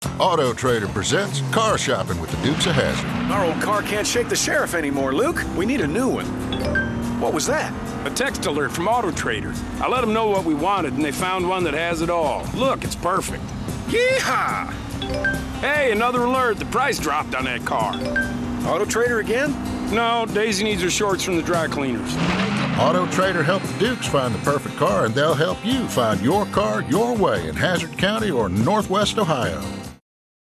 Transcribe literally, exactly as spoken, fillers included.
Auto Trader presents Car Shopping with the Dukes of Hazzard. Our old car can't shake the sheriff anymore, Luke. We need a new one. What was that? A text alert from Auto Trader. I let them know what we wanted, and they found one that has it all. Look, it's perfect. Yeehaw! Hey, another alert. The price dropped on that car. Auto Trader again? No, Daisy needs her shorts from the dry cleaners. Auto Trader helped the Dukes find the perfect car, and they'll help you find your car your way in Hazzard County or Northwest Ohio.